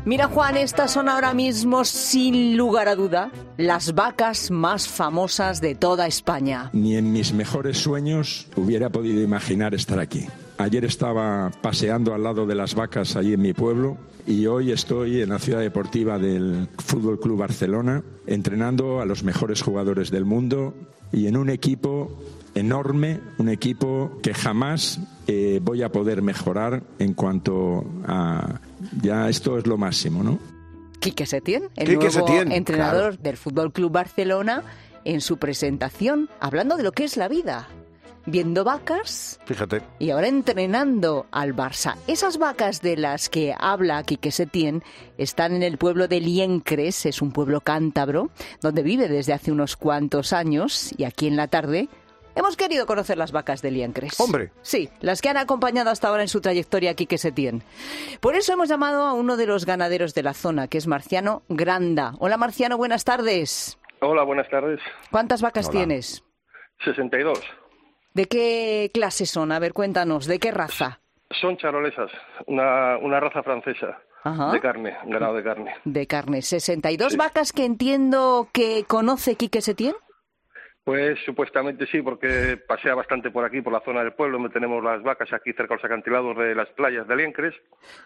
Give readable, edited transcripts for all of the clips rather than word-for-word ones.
Mira, Juan, estas son ahora mismo, sin lugar a duda, las vacas más famosas de toda España. Ni en mis mejores sueños hubiera podido imaginar estar aquí. Ayer estaba paseando al lado de las vacas allí en mi pueblo y hoy estoy en la ciudad deportiva del Fútbol Club Barcelona entrenando a los mejores jugadores del mundo y en un equipo enorme, un equipo que jamás voy a poder mejorar en cuanto a... Ya esto es lo máximo, ¿no? Quique Setién, el nuevo entrenador del Fútbol Club Barcelona, en su presentación, hablando de lo que es la vida. Viendo vacas, fíjate, y ahora entrenando al Barça. Esas vacas de las que habla Quique Setién están en el pueblo de Liencres, es un pueblo cántabro, donde vive desde hace unos cuantos años, y aquí en la tarde hemos querido conocer las vacas de Liencres. ¡Hombre! Sí, las que han acompañado hasta ahora en su trayectoria a Quique Setién. Por eso hemos llamado a uno de los ganaderos de la zona, que es Marciano Granda. Hola, Marciano, buenas tardes. Hola, buenas tardes. ¿Cuántas vacas tienes? 62. ¿De qué clase son? A ver, cuéntanos, ¿de qué raza? Son charolesas, una raza francesa. Ajá. De carne, ganado de carne. De carne. ¿62 vacas que entiendo que conoce Quique Setién? Pues supuestamente sí, porque pasea bastante por aquí, por la zona del pueblo, donde tenemos las vacas aquí cerca de los acantilados de las playas de Liencres,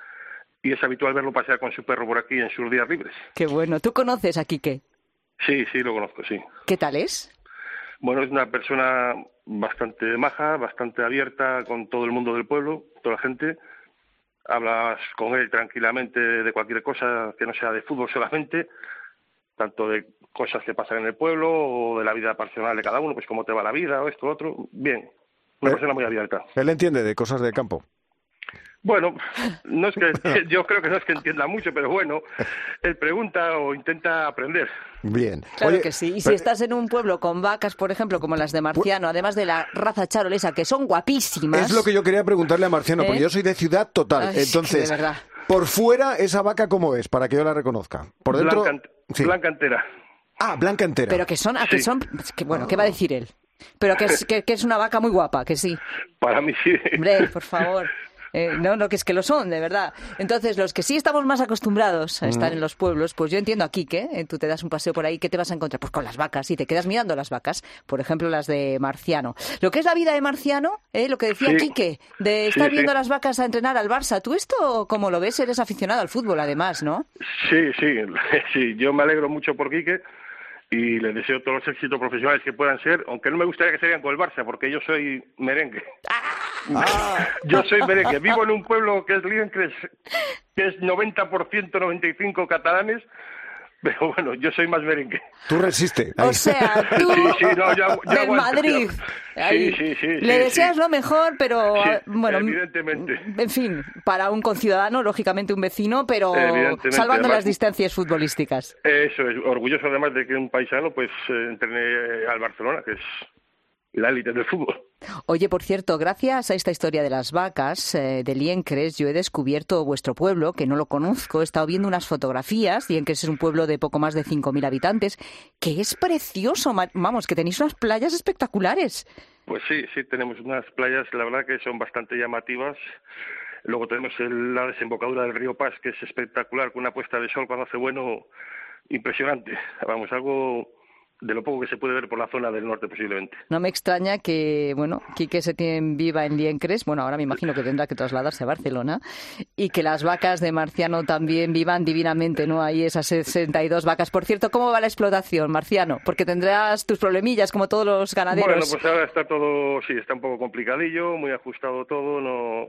y es habitual verlo pasear con su perro por aquí en sus días libres. Qué bueno. ¿Tú conoces a Quique? Sí, lo conozco, sí. ¿Qué tal es? Bueno, es una persona bastante maja, bastante abierta con todo el mundo del pueblo, toda la gente. Hablas con él tranquilamente de cualquier cosa que no sea de fútbol solamente, tanto de cosas que pasan en el pueblo o de la vida personal de cada uno, pues cómo te va la vida o esto o otro. Bien, una persona muy abierta. ¿Él entiende de cosas de campo? Bueno, no es que yo creo que no es que entienda mucho, pero bueno, él pregunta o intenta aprender. Bien. Claro. Oye, que sí. Y si estás en un pueblo con vacas, por ejemplo, como las de Marciano, además de la raza charolesa, que son guapísimas... Es lo que yo quería preguntarle a Marciano, porque yo soy de ciudad total. Ay, entonces, de verdad. por fuera, ¿esa vaca cómo es? Para que yo la reconozca. Por dentro... Blanca entera. Ah, blanca entera. Pero que son... que son que, bueno, ¿qué va a decir él? Pero que es una vaca muy guapa, que sí. Para mí sí. Hombre, por favor... no, que es que lo son, de verdad. Entonces, los que sí estamos más acostumbrados a estar en los pueblos, pues yo entiendo aquí que tú te das un paseo por ahí, ¿qué te vas a encontrar? Pues con las vacas, y te quedas mirando las vacas, por ejemplo, las de Marciano. Lo que es la vida de Marciano, lo que decía Quique, de estar viendo las vacas a entrenar al Barça. ¿Tú esto cómo lo ves? Eres aficionado al fútbol, además, ¿no? Sí, yo me alegro mucho por Quique y le deseo todos los éxitos profesionales que puedan ser, aunque no me gustaría que sean con el Barça, porque yo soy merengue. Yo soy merengue. Vivo en un pueblo que es Liencres, que es 90%, 95% catalanes, pero bueno, yo soy más merengue. Tú resistes. O sea, tú yo del aguanto, Madrid. Sí. Le deseas lo mejor, pero bueno, evidentemente. En fin, para un conciudadano, lógicamente un vecino, pero salvando además, las distancias futbolísticas. Eso es, orgulloso además de que un paisano pues entrene al Barcelona, que es la élite del fútbol. Oye, por cierto, gracias a esta historia de las vacas de Liencres, yo he descubierto vuestro pueblo, que no lo conozco. He estado viendo unas fotografías. Liencres es un pueblo de poco más de 5.000 habitantes, que es precioso. Vamos, que tenéis unas playas espectaculares. Pues sí, tenemos unas playas, la verdad que son bastante llamativas. Luego tenemos la desembocadura del río Pas, que es espectacular, con una puesta de sol cuando hace bueno, impresionante. Vamos, algo de lo poco que se puede ver por la zona del norte posiblemente. No me extraña que, Quique Setién viva en Liencres, ahora me imagino que tendrá que trasladarse a Barcelona, y que las vacas de Marciano también vivan divinamente, ¿no? Ahí esas 62 vacas. Por cierto, ¿cómo va la explotación, Marciano? Porque tendrás tus problemillas, como todos los ganaderos. Bueno, pues ahora está todo, está un poco complicadillo, muy ajustado todo,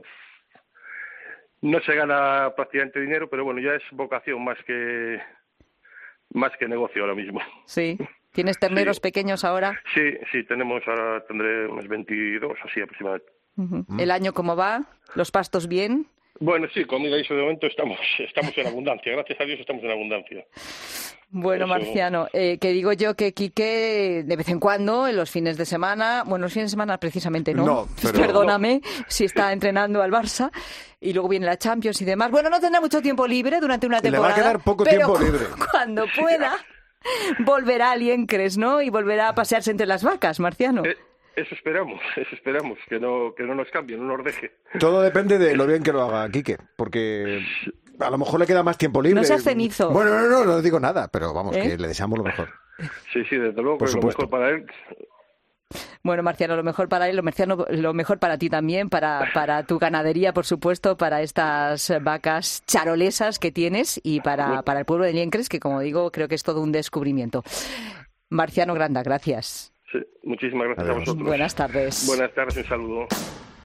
no se gana prácticamente dinero, pero bueno, ya es vocación más que negocio ahora mismo. Sí. ¿Tienes terneros pequeños ahora? Sí, ahora tendré unos 22, así aproximadamente. ¿El año cómo va? ¿Los pastos bien? Bueno, sí, comida y eso de momento estamos en abundancia, gracias a Dios estamos en abundancia. Bueno, eso... Marciano, que digo yo que Quique, de vez en cuando, en los fines de semana, los fines de semana precisamente no, perdóname, si está entrenando al Barça, y luego viene la Champions y demás. Bueno, no tendrá mucho tiempo libre durante una temporada. Le va a quedar poco tiempo libre. Cuando pueda... volverá a Liencres, ¿no? Y volverá a pasearse entre las vacas, Marciano. Eso esperamos, que no nos cambie, no nos deje. Todo depende de lo bien que lo haga Quique, porque a lo mejor le queda más tiempo libre. No seas cenizo. Bueno, no digo nada, pero vamos, que le deseamos lo mejor. Sí, desde luego, pues lo mejor para él. Bueno, Marciano, lo mejor para él, lo mejor para ti también, para tu ganadería, por supuesto, para estas vacas charolesas que tienes y para el pueblo de Liencres, que como digo, creo que es todo un descubrimiento. Marciano Granda, gracias. Sí, muchísimas gracias a vosotros. Buenas tardes. Buenas tardes, un saludo.